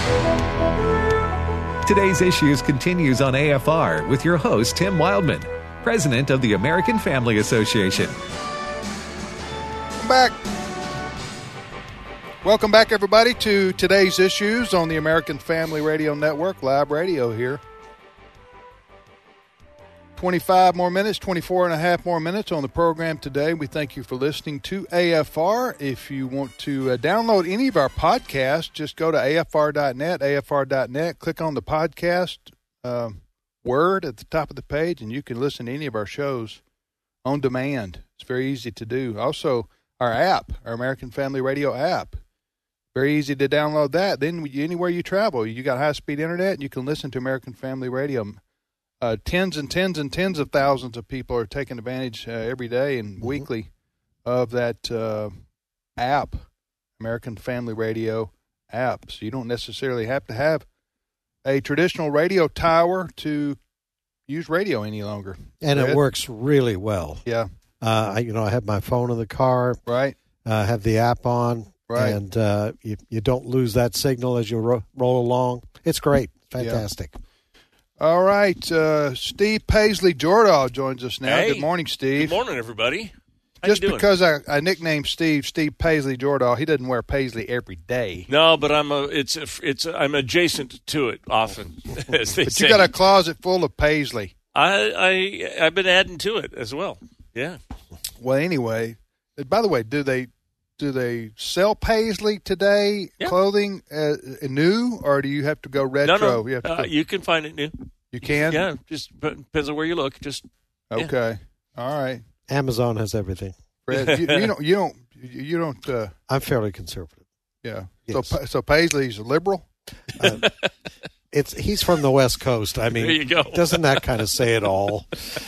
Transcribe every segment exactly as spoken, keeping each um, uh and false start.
Today's Issues continues on A F R with your host, Tim Wildman, president of the American Family Association. Welcome back. Welcome back, everybody, to Today's Issues on the American Family Radio Network, live radio here. twenty-five more minutes, twenty-four and a half more minutes on the program today. We thank you for listening to A F R. If you want to uh, download any of our podcasts, just go to A F R dot net, A F R dot net, click on the podcast uh, word at the top of the page, and you can listen to any of our shows on demand. It's very easy to do. Also, our app, our American Family Radio app, very easy to download that. Then anywhere you travel, you got high-speed internet, and you can listen to American Family Radio. Uh, tens and tens and tens of thousands of people are taking advantage uh, every day and mm-hmm. weekly of that uh, app, American Family Radio app. So you don't necessarily have to have a traditional radio tower to use radio any longer. And it works really well. Yeah. Uh, I, you know, I have my phone in the car. Right. Uh, have the app on. Right. And uh, you, you don't lose that signal as you ro- roll along. It's great. Fantastic. Yeah. All right, uh, Steve Paisley Jordahl joins us now. Hey, good morning, Steve. Good morning, everybody. How Just you doing? because I, I nicknamed Steve Steve Paisley Jordahl, he doesn't wear Paisley every day. No, but I'm a it's a, it's a, I'm adjacent to it often. As they But say. you got a closet full of Paisley. I I I've been adding to it as well. Yeah. Well, anyway, by the way, do they do they sell Paisley today? Yeah. Clothing uh, new, or do you have to go retro? No, no. You, have to Uh, go, you can find it new. you can. Yeah, just but depends on where you look. Just yeah. Okay. All right. Amazon has everything. Fred, you, you don't. You don't. You don't. Uh, I'm fairly conservative. yeah. Yes. So so Paisley's a liberal. Uh, it's he's from the West Coast. I mean, There you go. Doesn't that kind of say it all?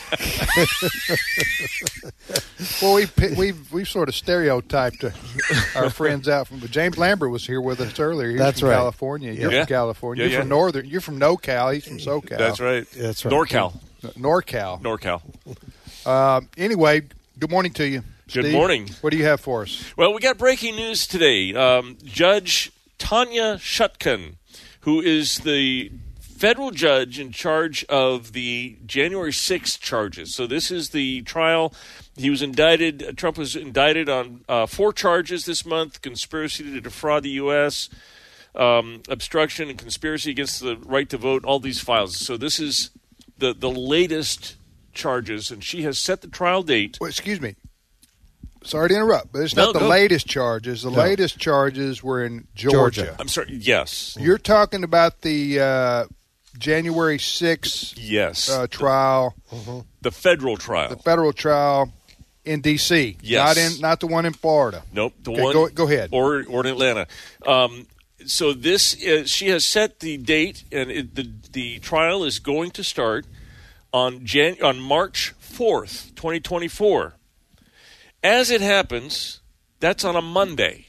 Well, we we we sort of stereotyped our friends out from. James Lambert was here with us earlier. He's That's from right. California. You're Yeah. from California. Yeah, You're yeah. from Northern. You're from NoCal. He's from SoCal. That's right. That's right. NorCal. NorCal. NorCal. Uh, anyway, good morning to you. Good Steve. morning. What do you have for us? Well, we got breaking news today. Um, Judge Tanya Chutkan, who is the federal judge in charge of the January sixth charges. So this is the trial. He was indicted. Trump was indicted on uh, four charges this month: conspiracy to defraud the U S, um, obstruction, and conspiracy against the right to vote. All these files. So this is the the latest charges, and she has set the trial date. Well, excuse me. Sorry to interrupt, but it's No, not the go. latest charges. The No. latest charges were in Georgia. Georgia. I'm sorry. Yes. You're talking about the uh, January sixth Yes. uh, trial, the federal trial. the federal trial in D C Yes. Not in, not the one in Florida. Nope, the Okay, one. go- go ahead. Or or in Atlanta. Um, so this is, she has set the date, and it, the the trial is going to start on Jan on March fourth, twenty twenty four. As it happens, that's on a Monday.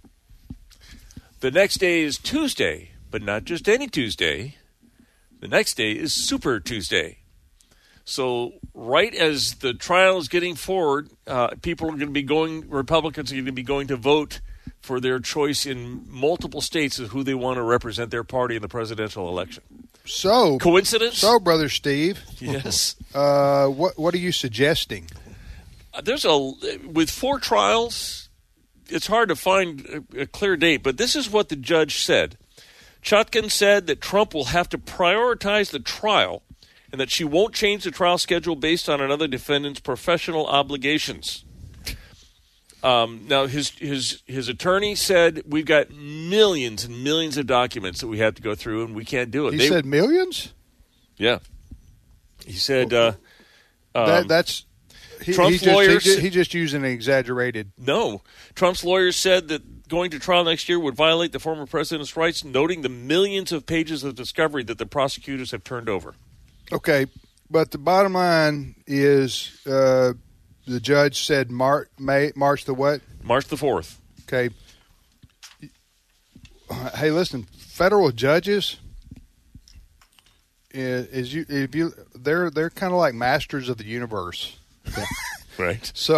The next day is Tuesday, but not just any Tuesday. The next day is Super Tuesday. So right as the trial is getting forward, uh, people are going to be going, Republicans are going to be going to vote for their choice in multiple states of who they want to represent their party in the presidential election. So, Coincidence? so brother Steve, Yes. uh, what what are you suggesting? There's a, with four trials, it's hard to find a, a clear date, but this is what the judge said. Chutkan said that Trump will have to prioritize the trial and that she won't change the trial schedule based on another defendant's professional obligations. Um, now, his his his attorney said we've got millions and millions of documents that we have to go through, and we can't do it. He They- said millions. yeah. He said uh, um, that, that's he, Trump's he just, lawyers- He just, he just using an exaggerated. no. Trump's lawyers said that going to trial next year would violate the former president's rights, noting the millions of pages of discovery that the prosecutors have turned over. Okay, but the bottom line is uh, the judge said March, May, March the what? March the fourth. Okay. Hey, listen, federal judges is, is you if you they're they're kind of like masters of the universe. Right. So,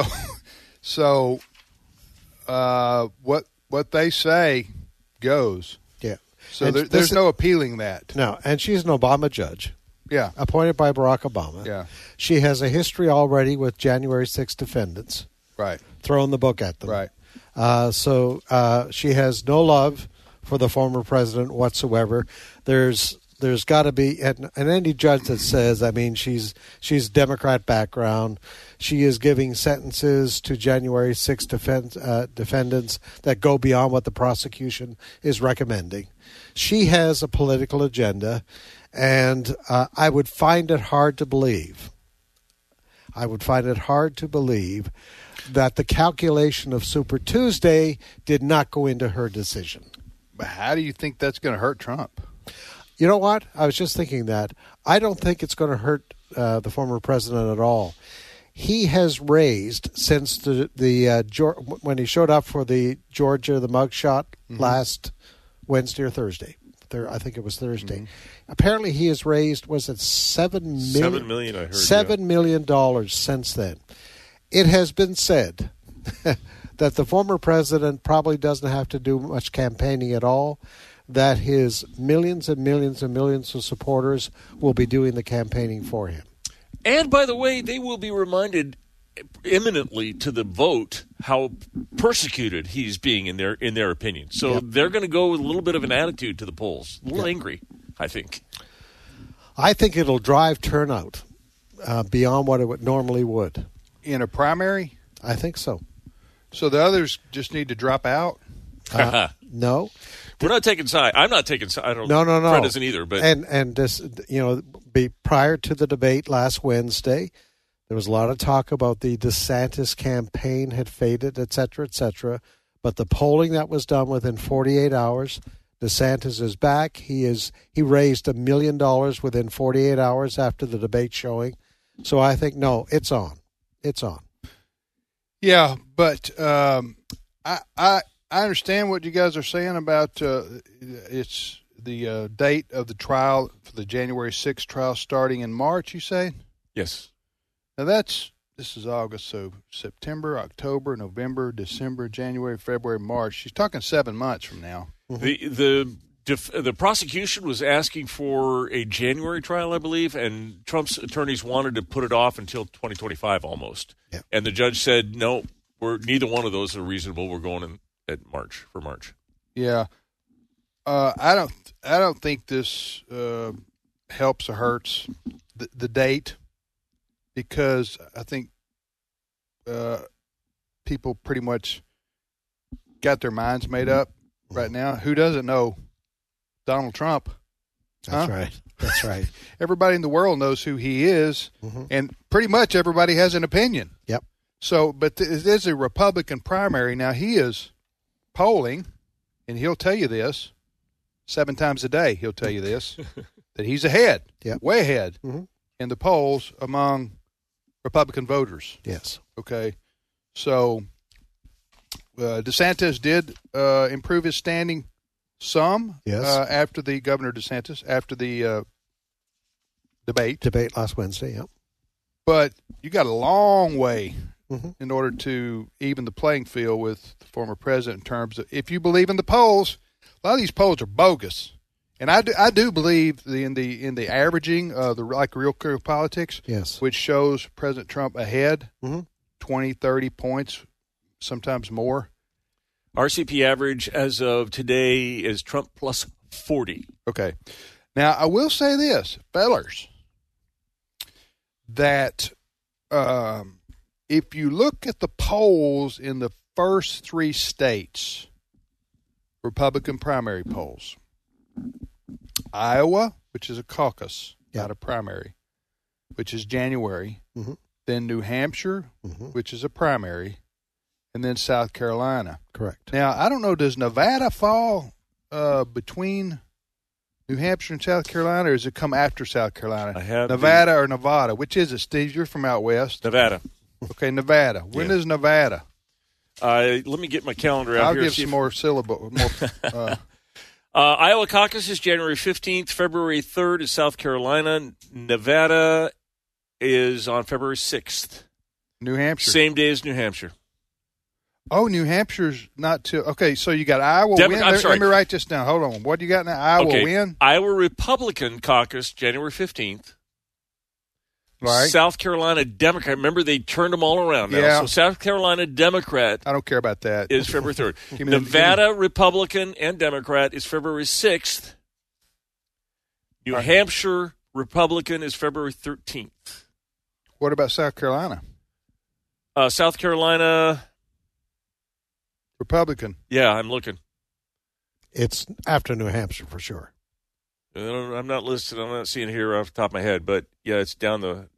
so uh, what what they say goes. Yeah. So there, there's is, no appealing that. No, and she's an Obama judge. Yeah. Appointed by Barack Obama. Yeah. She has a history already with January sixth defendants. Right. Throwing the book at them. Right. Uh, so uh, she has no love for the former president whatsoever. There's there's got to be, and, and any judge that says, I mean, she's she's Democrat background. She is giving sentences to January sixth defend, uh, defendants that go beyond what the prosecution is recommending. She has a political agenda, and uh, I would find it hard to believe. I would find it hard to believe that the calculation of Super Tuesday did not go into her decision. But how do you think that's going to hurt Trump? You know what? I was just thinking that. I don't think it's going to hurt uh, the former president at all. He has raised, since the, the uh, when he showed up for the Georgia, the mugshot mm-hmm. last Wednesday or Thursday. There, I think it was Thursday. Mm-hmm. Apparently he has raised, was it seven million? Seven million, I heard. Seven yeah. million dollars since then. It has been said that the former president probably doesn't have to do much campaigning at all, that his millions and millions and millions of supporters will be doing the campaigning for him. And, by the way, they will be reminded imminently to the vote how persecuted he's being in their in their opinion. So yep. they're going to go with a little bit of an attitude to the polls, a little yep. angry, I think. I think it'll drive turnout uh, beyond what it would normally would. In a primary? I think so. So the others just need to drop out? Uh, no. We're not taking side. I'm not taking side. I don't no, no, no. Fred isn't either. But and and this, you know, be prior to the debate last Wednesday, there was a lot of talk about the DeSantis campaign had faded, et cetera, et cetera. But the polling that was done within forty-eight hours, DeSantis is back. He is he raised a million dollars within forty-eight hours after the debate showing. So I think no, it's on. It's on. Yeah, but um, I, I I understand what you guys are saying about uh, it's the uh, date of the trial for the January sixth trial starting in March, you say? Yes. Now that's, this is August, so September, October, November, December, January, February, March. She's talking seven months from now. Mm-hmm. The the def, the prosecution was asking for a January trial, I believe, and Trump's attorneys wanted to put it off until twenty twenty-five almost. Yeah. And the judge said, no, we're neither one of those are reasonable. We're going in at March for March. Yeah. Uh, I don't I don't think this uh, helps or hurts the, the date, because I think uh, people pretty much got their minds made up right now. Who doesn't know Donald Trump? That's huh? right. That's right. Everybody in the world knows who he is, mm-hmm. and pretty much everybody has an opinion. Yep. So, but th- it is a Republican primary. Now, he is polling, and he'll tell you this seven times a day. He'll tell you this, that he's ahead, yep. way ahead mm-hmm. in the polls among Republican voters. Yes. Okay. So uh, DeSantis did uh, improve his standing some yes. uh, after the Governor DeSantis, after the uh, debate. Debate last Wednesday, yeah. But you got a long way mm-hmm. in order to even the playing field with the former president in terms of, if you believe in the polls, a lot of these polls are bogus. And I do, I do believe the, in the in the averaging of the like real clear politics, yes, which shows President Trump ahead mm-hmm. twenty, thirty points, sometimes more. R C P average as of today is Trump plus forty. Okay. Now, I will say this, fellers, that um, if you look at the polls in the first three states, Republican primary polls, Iowa, which is a caucus, yeah. not a primary, which is January, mm-hmm. then New Hampshire, mm-hmm. which is a primary, and then South Carolina. Correct. Now, I don't know, does Nevada fall uh, between New Hampshire and South Carolina, or does it come after South Carolina? I have Nevada the... or Nevada? Which is it, Steve? You're from out west. Nevada. Okay, Nevada. When yeah. is Nevada? Uh, let me get my calendar out I'll here. give some if... more syllable. More, uh... uh, Iowa caucus is January fifteenth. February third is South Carolina. Nevada is on February sixth. New Hampshire. Same day as New Hampshire. Oh, New Hampshire's not till okay. So you got Iowa Dem- win. I'm let, sorry. let me write this down. Hold on. What do you got now? Iowa okay. win. Iowa Republican caucus, January fifteenth. Right. South Carolina Democrat. Remember, they turned them all around now. Yeah. So South Carolina Democrat I don't care about that. is February third. Give me the- Nevada Republican and Democrat is February sixth. New Right. Hampshire Republican is February thirteenth. What about South Carolina? Uh, South Carolina, Republican. yeah, I'm looking. It's after New Hampshire for sure. I don't- I'm not listed. I'm not seeing here off the top of my head, but yeah, it's down the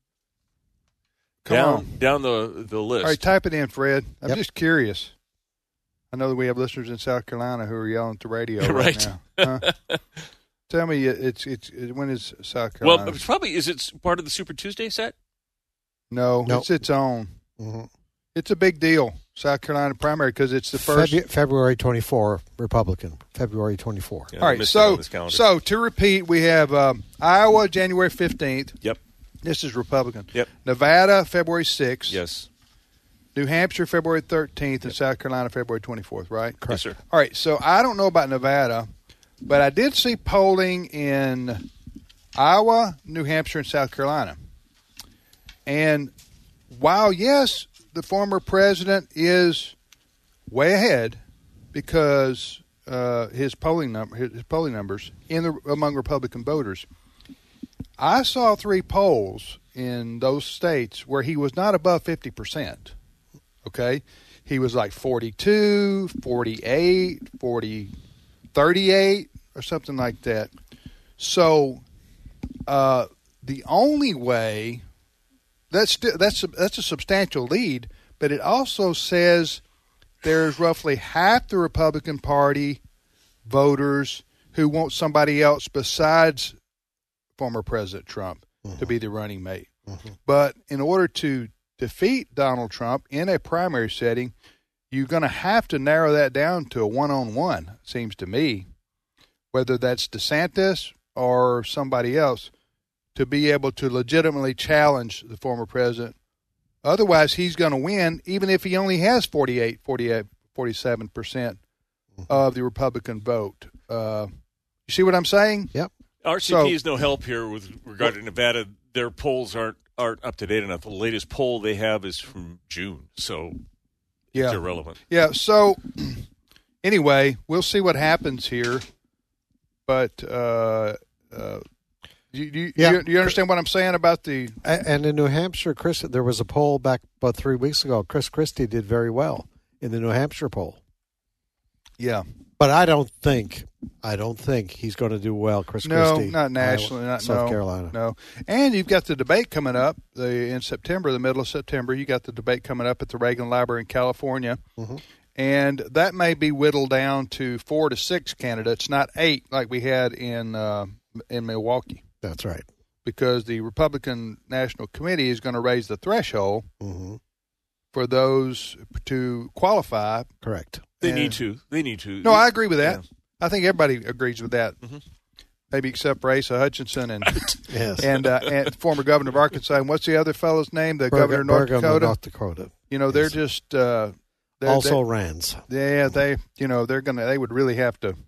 Come down on. down the the list. All right, type it in, Fred. I'm Yep. just curious. I know that we have listeners in South Carolina who are yelling at the radio right, Right. now. Huh? Tell me, it's it's it, when is South Well, Carolina? it's probably is it part of the Super Tuesday set? no, No. it's its own. Mm-hmm. It's a big deal, South Carolina primary, because it's the first. Febu- February twenty-fourth, Republican. February twenty-fourth. Yeah, All I right, missed it on so this calendar. so to repeat, we have um, Iowa January fifteenth. Yep. This is Republican. Yep. Nevada February sixth. Yes. New Hampshire February thirteenth, and South Carolina February twenty-fourth. Right. Yes, sir. All right, so I don't know about Nevada, but I did see polling in Iowa, New Hampshire, and South Carolina. And while, yes, the former president is way ahead because uh, his polling number, his polling numbers in the among Republican voters, I saw three polls in those states where he was not above fifty percent. Okay, he was like forty-two, forty-eight, forty, thirty-eight, or something like that. So uh, the only way that's sti- that's a, that's a substantial lead, but it also says there's roughly half the Republican Party voters who want somebody else besides former President Trump mm-hmm. to be the running mate. Mm-hmm. But in order to defeat Donald Trump in a primary setting, you're going to have to narrow that down to a one-on-one, it seems to me, whether that's DeSantis or somebody else, to be able to legitimately challenge the former president. Otherwise, he's going to win, even if he only has forty-eight, forty-eight, forty-seven percent of the Republican vote. Uh, you see what I'm saying? Yep. R C P So- is no help here with regard to Nevada. Their polls aren't aren't up to date enough. The latest poll they have is from June, so Yeah. it's irrelevant. Yeah, so anyway, we'll see what happens here. But uh, uh, you, you, Yeah. you, you understand what I'm saying about the A- And in New Hampshire, Chris, there was a poll back about three weeks ago. Chris Christie did very well in the New Hampshire poll. yeah. But I don't think, I don't think he's going to do well, Chris No, Christie. not nationally, Iowa, not South no, Carolina. No, and you've got the debate coming up the in September, the middle of September. You got the debate coming up at the Reagan Library in California, mm-hmm. and that may be whittled down to four to six candidates, not eight like we had in uh, in Milwaukee, That's right. because the Republican National Committee is going to raise the threshold Mm-hmm. for those to qualify. Correct. They And- need to. They need to. No, I agree with that. Yeah. I think everybody agrees with that. Mm-hmm. Maybe except for Asa Hutchinson and Yes. and, uh, and former governor of Arkansas. And what's the other fellow's name? The Berg- governor of North Bergam, Dakota. North Dakota. You know, they're Yes. just uh, they're, Also Rands. They, yeah, they you know they're gonna they would really have to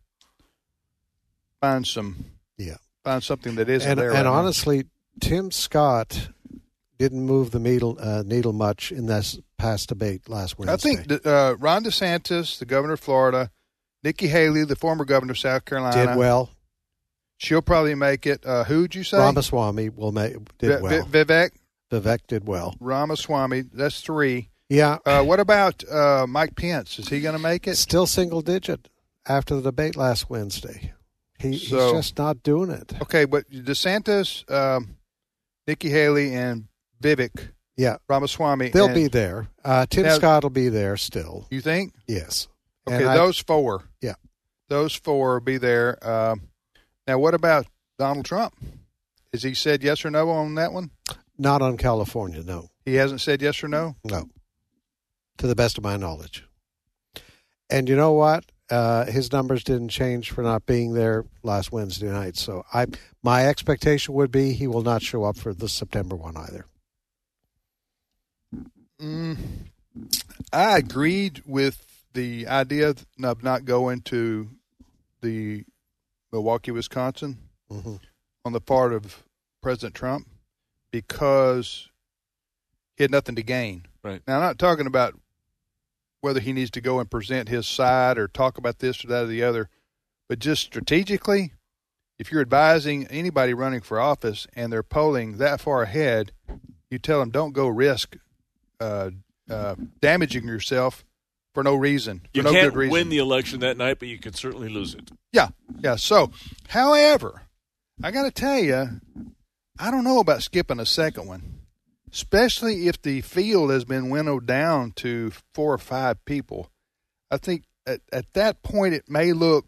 find some Yeah. find something that isn't And, there. and right now. honestly, Tim Scott didn't move the needle, uh, needle much in this past debate last Wednesday. I think that, uh, Ron DeSantis, the governor of Florida, Nikki Haley, the former governor of South Carolina, did well. She'll probably make it. Uh, who'd you say? Ramaswamy will make did Vi- well. Vi- Vivek Vivek did well. Ramaswamy. That's three. Yeah. Uh, what about uh, Mike Pence? Is he going to make it? Still single digit after the debate last Wednesday. He, So- he's just not doing it. Okay, but DeSantis, um, Nikki Haley, and Vivek Yeah. Ramaswamy. They'll and- be there. Uh, Tim Now- Scott will be there still. You think? Yes. Okay, And I- those four. Yeah. Those four will be there. Um, now, what about Donald Trump? Has he said yes or no on that one? Not on California, no. He hasn't said yes or no? No. To the best of my knowledge. And you know what? Uh, his numbers didn't change for not being there last Wednesday night. So I, my expectation would be he will not show up for the September one either. Mm, I agreed with the idea of not going to the Milwaukee, Wisconsin Mm-hmm. on the part of President Trump because he had nothing to gain. Right. Now, I'm not talking about whether he needs to go and present his side or talk about this or that or the other, but just strategically, if you're advising anybody running for office and they're polling that far ahead, you tell them don't go risk uh, uh, damaging yourself for no reason, for You no can't good reason. win the election that night, but you can certainly lose it. Yeah, yeah. So, however, I got to tell you, I don't know about skipping a second one, especially if the field has been winnowed down to four or five people. I think at, at that point it may look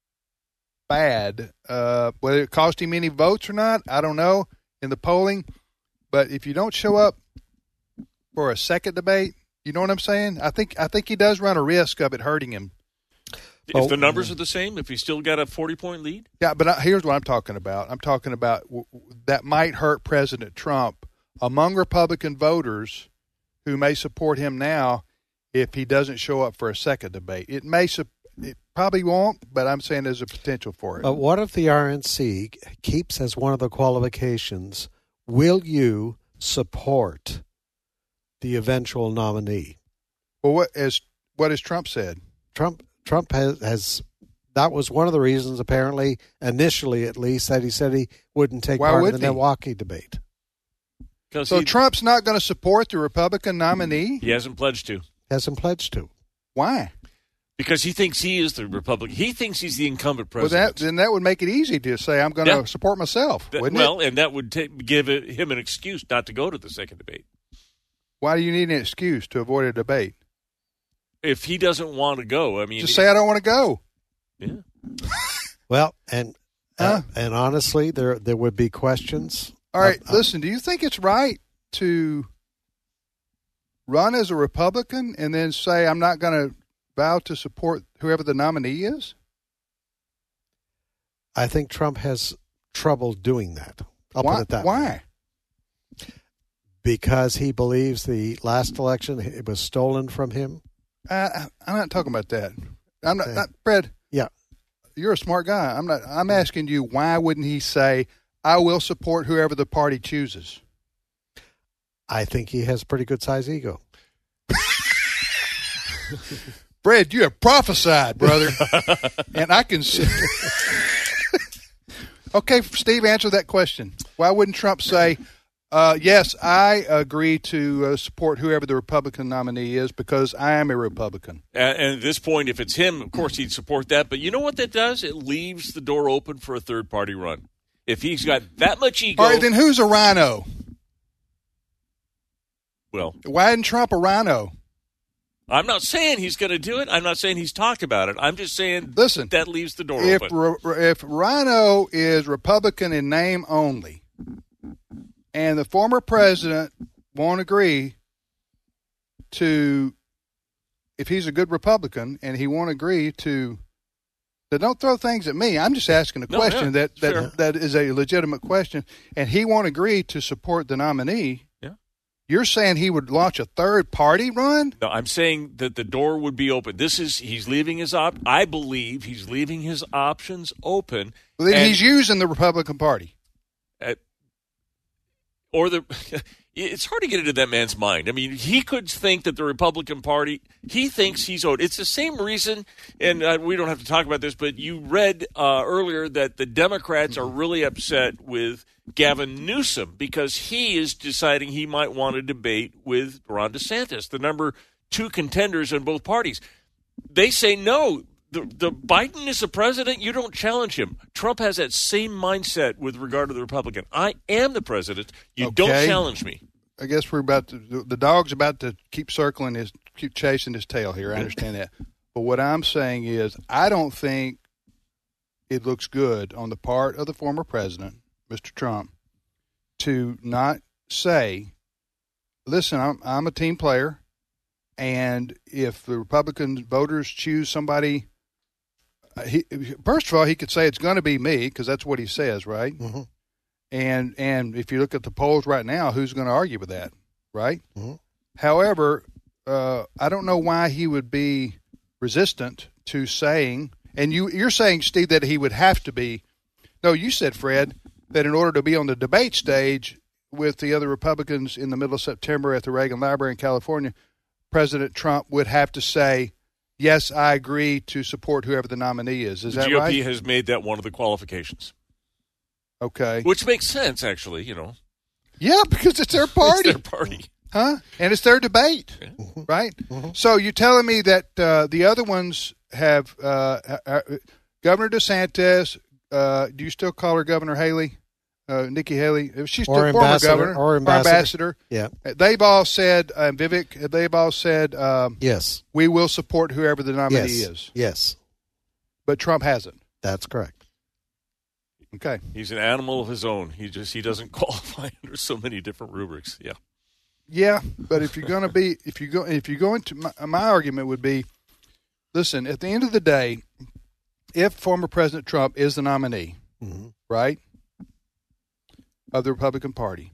bad. Uh, whether it cost him any votes or not, I don't know in the polling. But if you don't show up for a second debate, you know what I'm saying? I think I think he does run a risk of it hurting him. If Oh, the numbers are the same, if he's still got a forty-point lead? Yeah, but I, here's what I'm talking about. I'm talking about w- w- that might hurt President Trump among Republican voters who may support him now if he doesn't show up for a second debate. It may, su- it probably won't, but I'm saying there's a potential for it. But what if the R N C keeps as one of the qualifications, will you support the eventual nominee? Well, what as what has Trump said? Trump Trump has, has that was one of the reasons, apparently, initially at least, that he said he wouldn't take Why part in wouldn't the he? Milwaukee debate. Because So he, Trump's not going to support the Republican nominee? he hasn't pledged to. Hasn't pledged to. Why? Because he thinks he is the Republican. He thinks he's the incumbent Well, president. that then that would make it easy to say I'm going to Yeah. support myself, That- wouldn't well, it? and that would ta give it, him an excuse not to go to the second debate. Why do you need an excuse to avoid a debate? If he doesn't want to go, I mean, Just say I don't want to go. yeah. Well, and uh, Huh? and honestly, there there would be questions. All right, Uh, uh, listen, do you think it's right to run as a Republican and then say I'm not going to vow to support whoever the nominee is? I think Trump has trouble doing that. I'll why? put it that why? way. Because he believes the last election it was stolen from him. Uh, I'm not talking about that. I'm not, Okay. not Fred. Yeah. You're a smart guy. I'm not. I'm asking you, why wouldn't he say, "I will support whoever the party chooses"? I think he has a pretty good size ego. Fred, you have prophesied, brother, and I can see. Okay, Steve, answer that question. Why wouldn't Trump say, uh, "Yes, I agree to uh, support whoever the Republican nominee is because I am a Republican"? And, and at this point, if it's him, of course he'd support that. But you know what that does? It leaves the door open for a third party run. If he's got that much ego, All right, then who's a rhino? well, Why isn't Trump a rhino? I'm not saying he's going to do it. I'm not saying he's talked about it. I'm just saying Listen, that leaves the door if open. if Rhino is Republican in name only, and the former president won't agree to, if he's a good Republican and he won't agree to, then don't throw things at me. I'm just asking a No, question yeah, that that, sure. that is a legitimate question, and he won't agree to support the nominee. Yeah. You're saying he would launch a third party run? No, I'm saying that the door would be open. This is he's leaving his op. I believe he's leaving his options open. Well, then And- he's using the Republican Party. at, or the it's hard to get into that man's mind. I mean, he could think that the Republican Party, he thinks he's owed. It's the same reason, and uh, we don't have to talk about this, but you read uh, earlier that the Democrats are really upset with Gavin Newsom because he is deciding he might want to debate with Ron DeSantis, the number two contenders in both parties. They say no. The, the Biden is the president. You don't challenge him. Trump has that same mindset with regard to the Republican. I am the president. You don't Okay. challenge me. I guess we're about to, the the dog's about to keep circling his, keep chasing his tail here. I understand that. But what I'm saying is, I don't think it looks good on the part of the former president, Mister Trump, to not say, listen, I'm, I'm a team player, and if the Republican voters choose somebody, uh, he, first of all, he could say it's going to be me because that's what he says, right? Mm-hmm. And and if you look at the polls right now, who's going to argue with that, right? Mhm. However, uh, I don't know why he would be resistant to saying, and you, you're saying, Steve, that he would have to be. No, you said, Fred, that in order to be on the debate stage with the other Republicans in the middle of September at the Reagan Library in California, President Trump would have to say, yes, I agree to support whoever the nominee is. Is the that G O P right? has made that one of the qualifications. Okay. Which makes sense, actually, you know. Yeah, because it's their party. It's their party. Huh? And it's their debate, Yeah. right? Mm-hmm. So you're telling me that uh, the other ones have uh, uh, Governor DeSantis, uh, do you still call her Governor Haley? Uh, Nikki Haley? She's still or former ambassador, governor. Or ambassador. Or ambassador. Yeah. They've all said, uh, Vivek, they've all said, um, yes, we will support whoever the nominee yes. is. Yes. But Trump hasn't. That's correct. Okay. He's an animal of his own. He just he doesn't qualify under so many different rubrics. Yeah. Yeah, but if you're going to be, if you go, if you go into my, my argument would be, listen, at the end of the day, if former President Trump is the nominee, mm-hmm. right, of the Republican Party,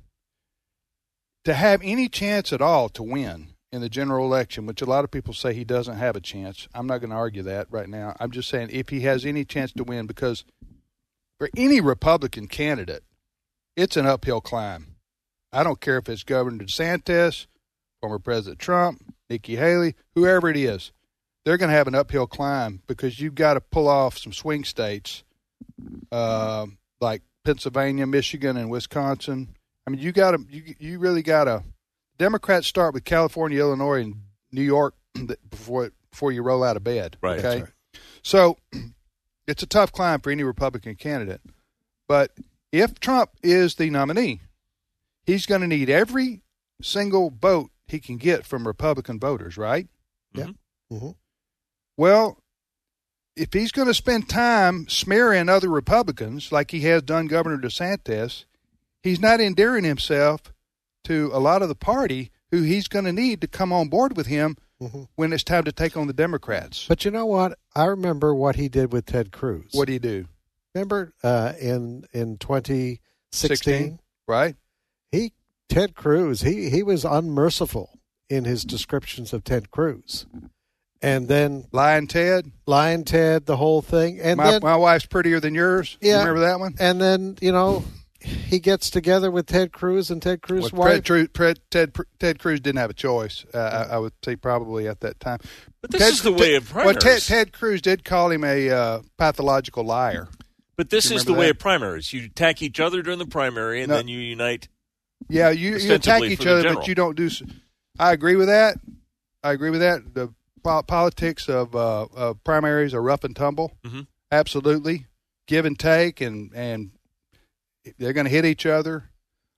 to have any chance at all to win in the general election, which a lot of people say he doesn't have a chance, I'm not going to argue that right now. I'm just saying if he has any chance to win, because for any Republican candidate, it's an uphill climb. I don't care if it's Governor DeSantis, former President Trump, Nikki Haley, whoever it is. They're going to have an uphill climb because you've got to pull off some swing states uh, like Pennsylvania, Michigan, and Wisconsin. I mean, you got to, you, you really got to. Democrats start with California, Illinois, and New York before before you roll out of bed. Right. Okay. Right. So it's a tough climb for any Republican candidate. But if Trump is the nominee, he's going to need every single vote he can get from Republican voters, right? Yeah. Mm-hmm. Well, if he's going to spend time smearing other Republicans like he has done Governor DeSantis, he's not endearing himself to a lot of the party who he's going to need to come on board with him mm-hmm. when it's time to take on the Democrats. But you know what? I remember what he did with Ted Cruz. What do you do? Remember uh, in in twenty sixteen? sixteen, right? He Ted Cruz, he, he was unmerciful in his descriptions of Ted Cruz. And then Lying Ted, Lying Ted, the whole thing. And my, then, my wife's prettier than yours. Yeah. You remember that one? And then, you know, he gets together with Ted Cruz, and Ted Cruz's well, wife. Ted, Ted, Ted, Ted Cruz didn't have a choice, uh, I, I would say probably at that time. But this Ted, is the way Ted, of primaries. Well, Ted, Ted Cruz did call him a uh, pathological liar. But this is the that? way of primaries. You attack each other during the primary, and No. then you unite. Yeah, you, you attack ostensibly each for the other, general. but you don't do. I agree with that. I agree with that. The po- politics of, uh, of primaries are rough and tumble. Mm-hmm. Absolutely, give and take, and and they're going to hit each other.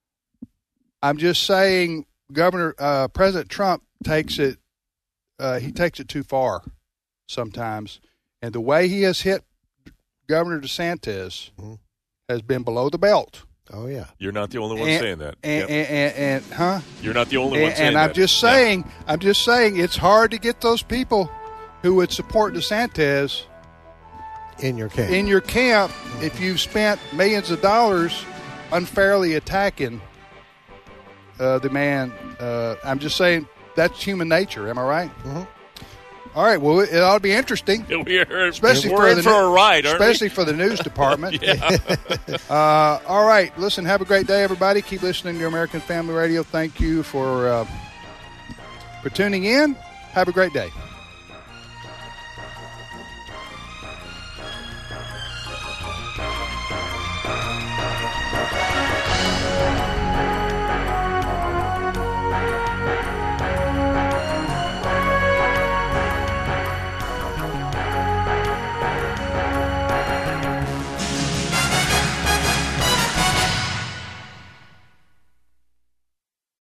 I'm just saying, Governor uh, President Trump takes it. Uh, he takes it too far sometimes, and the way he has hit Governor DeSantis mm-hmm. has been below the belt. Oh, yeah. You're not the only one and, saying that. And, Yep. and, and, and huh? You're not the only and, one saying and that. I'm just saying, yeah. I'm just saying, it's hard to get those people who would support DeSantis in your camp. in your camp if you've spent millions of dollars unfairly attacking uh, the man. Uh, I'm just saying that's human nature. Am I right? Mm-hmm. All right. Well, it ought to be interesting. We are, especially we're for in the for a ride, aren't especially we? for the news department. Yeah. uh, all right. Listen, have a great day, everybody. Keep listening to American Family Radio. Thank you for uh, for tuning in. Have a great day.